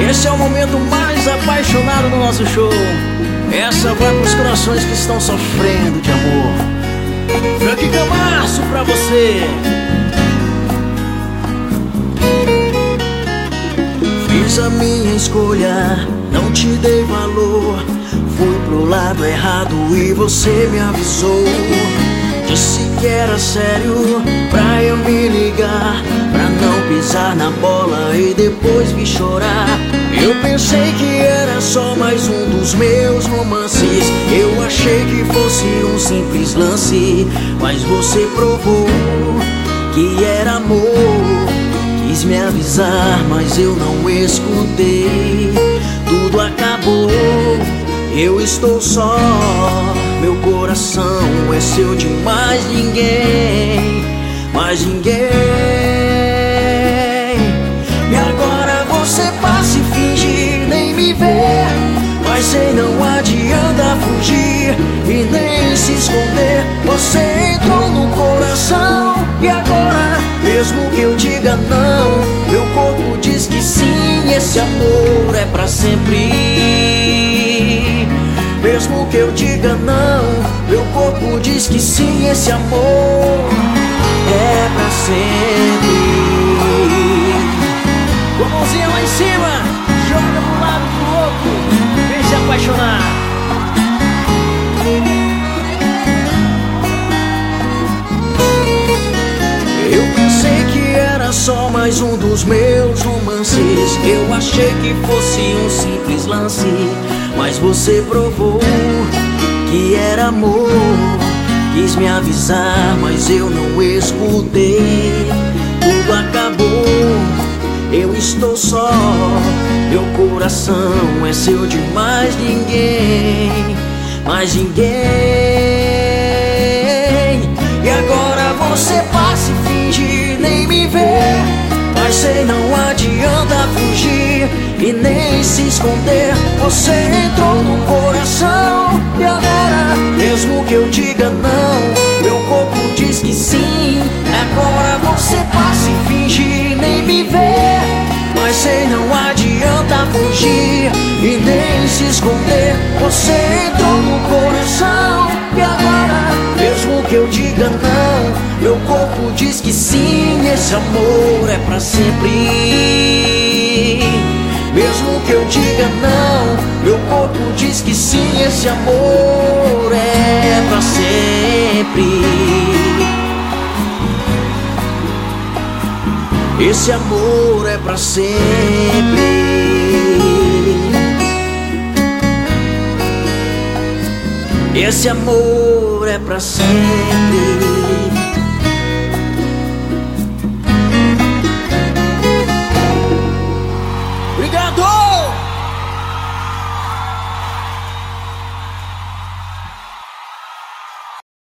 Esse é o momento mais apaixonado do nosso show. Essa vai pros corações que estão sofrendo de amor. Frank Camacho pra você. Fiz a minha escolha, não te dei valor. Fui pro lado errado e você me avisou. Disse que era sério pra eu me ligar, pra não pisar na bola e depois me chorar. Eu pensei que era só mais um dos meus romances. Eu achei que fosse um simples lance, mas você provou que era amor. Quis me avisar, mas eu não escutei. Tudo acabou, eu estou só. Meu coração é seu de mais ninguém, mais ninguém. E agora você passa e finge nem me ver, mas sei não adianta fugir e nem se esconder. Você entrou no coração e agora, mesmo que eu diga não, meu corpo diz que sim. Esse amor é pra sempre. Mesmo que eu diga não, meu corpo diz que sim. Esse amor é pra sempre. Com a mãozinha lá em cima, joga pro lado pro outro, vem se apaixonar. Eu pensei que era só mais um dos meus romances. Eu achei que fosse um simples lance, mas você provou que era amor. Quis me avisar, mas eu não escutei. Tudo acabou, eu estou só. Meu coração é seu de mais ninguém, mais ninguém. E agora você passa e finge nem me ver, mas sei não adianta fugir e nem se esconder. Você entrou no coração e agora, mesmo que eu diga não, meu corpo diz que sim. Agora você passa e finge nem me ver, mas sei não adianta fugir e nem se esconder. Você entrou no coração e agora, mesmo que eu diga não, meu corpo diz que sim. Esse amor é pra sempre. Mesmo que eu diga não, meu corpo diz que sim. Esse amor é pra sempre. Esse amor é pra sempre. Esse amor é pra sempre.